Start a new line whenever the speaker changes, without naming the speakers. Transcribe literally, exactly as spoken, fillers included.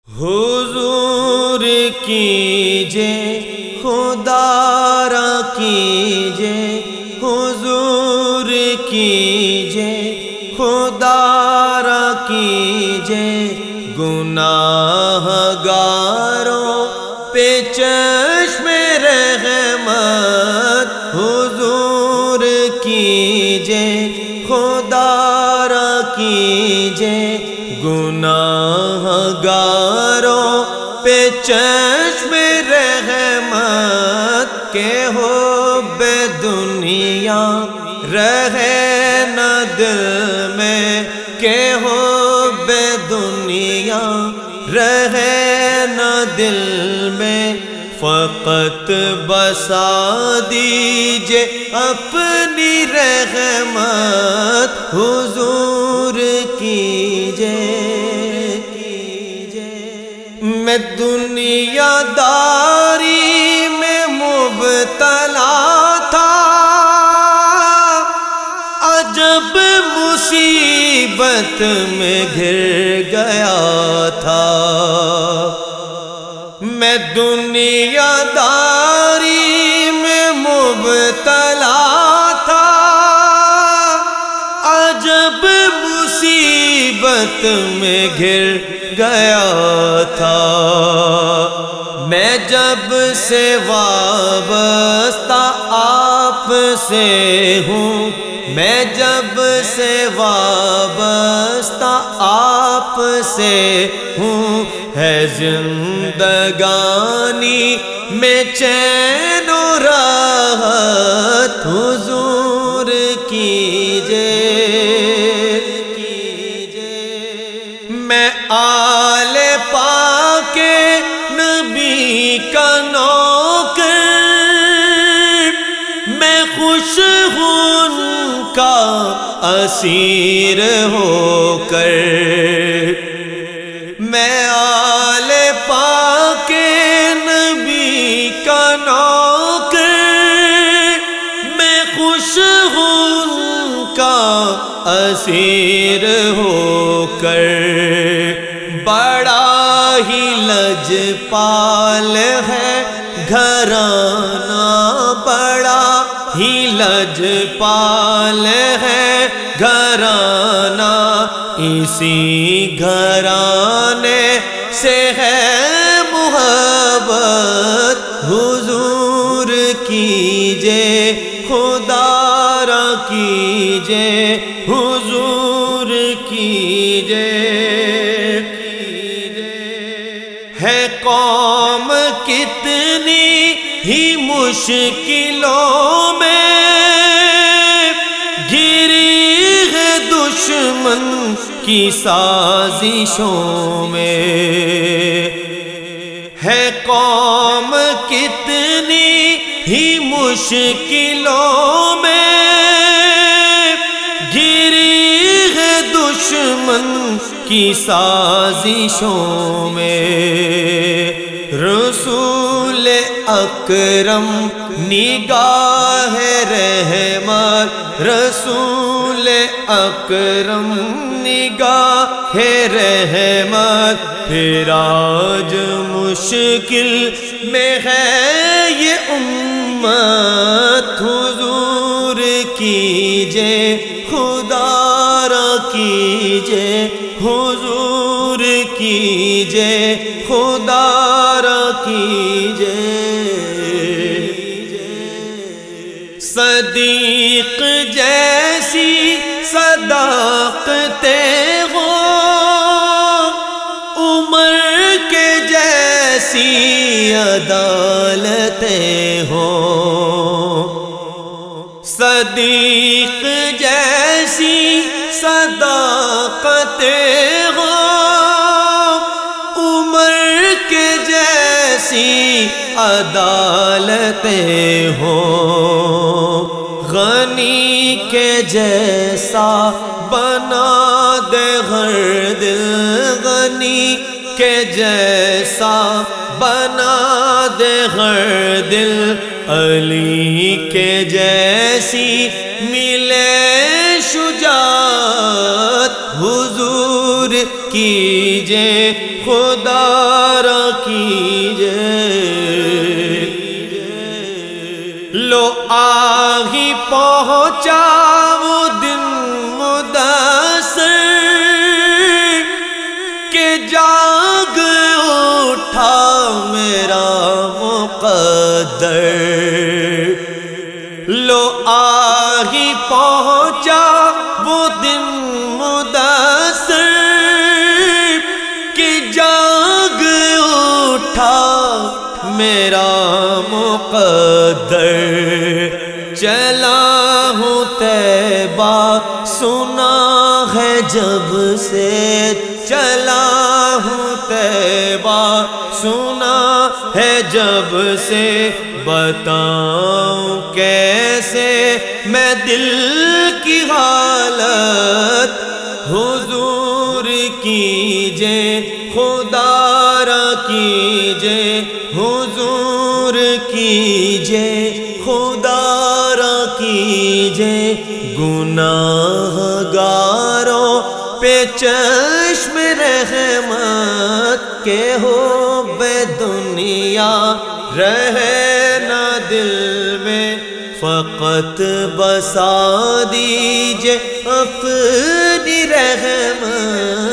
حضور کیجے خدا را کیجے، حضور کیجے خدا را کیجے، گناہ گاروں پہ چشم رحمت حضور کیجے خدا را کیجے، گناہ گاروں پہ چشم رحمت کے حب دنیا رہے نہ دل میں، کہ حب دنیا رہے نہ دل میں، فقط بسا دیجئے اپنی رحمت حضور کیجے۔ میں دنیا داری میں مبتلا تھا، عجب مصیبت میں گر گیا تھا۔ میں دنیا داری میں مبتلا تھا، عجب مصیبت میں گر گیا تھا۔ میں جب سے وابستہ آپ سے ہوں، میں جب سے وابستہ آپ سے ہوں، ہے زندگانی میں چین و راحت حضور کیجے۔ میں آل پاک نبی کا نوکر، میں خوش ہوں ان کا اسیر ہو کر۔ میں آل پاک نبی کا نوکر، میں خوش ہوں ان کا اسیر ہو کر۔ بڑا ہی لجپال ہے گھرانہ، بڑا ہی لجپال ہے گھرانہ، اسی گھرانے سے ہے محبت حضور کیجے خدا را کیجے، حضور کیجے۔ ہے قوم کتنی ہی مشکلوں میں گری ہے دشمن کی سازشوں میں، ہے قوم کتنی ہی مشکلوں میں گری ہے دشمن کی سازشوں میں۔ رسول اکرم نگاہ رحمت، رسول اکرم نگاہ رحمت، پھر آج مشکل میں ہے یہ امت حضور کیجے خدا را کیجے، حضور کیجے خدا را کیجے۔ صدیق جیسی صداقتیں ہو، عمر کے جیسی عدالتیں ہو، صدیق جیسی صداقتیں ہو، عمر کے جیسی عدالتیں ہو، غنی کے جیسا بنا دے ہر دل، غنی کے جیسا بنا دے ہر دل، علی کے جیسی ملے شجاعت حضور کیجے خود خدا را کیجے، لو آ ہی پہنچا وہ دن مدثر کہ جاگ اٹھا میرا مقدر، لو آ ہی پہنچا وہ دن مدثر کہ جاگ اٹھا میرا مقدر، چلا ہوں طیبہ سنا ہے جب سے، چلا ہوں طیبہ سنا ہے جب سے، بتاؤں کیسے میں دل کی حالت، حضور کیجے خدا را کیجے، حضور کیجے خدا را کیجے، گناہ گاروں پہ چشم رحمت کے ہو بے دنیا رہے نہ دل میں، فقط بسا دیجے اپنی رحمت